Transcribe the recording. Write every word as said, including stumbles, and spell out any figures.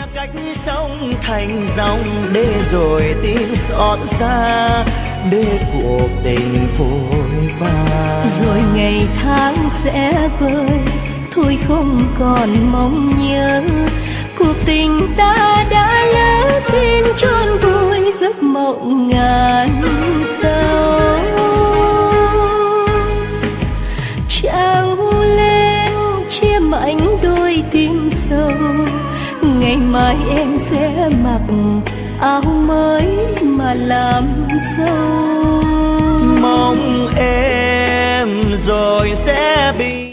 cách sông thành dòng để rồi tiếng xót xa, để cuộc tình phôi pha. Rồi ngày tháng sẽ vơi, thôi không còn mong nhớ. Cuộc tình ta đã lỡ, xin chôn vùi giấc mộng ngàn sao. Trao lên chia mảnh đôi tim sâu, ngày mai em sẽ mặc áo mới mà làm dâu. Mong em rồi sẽ bị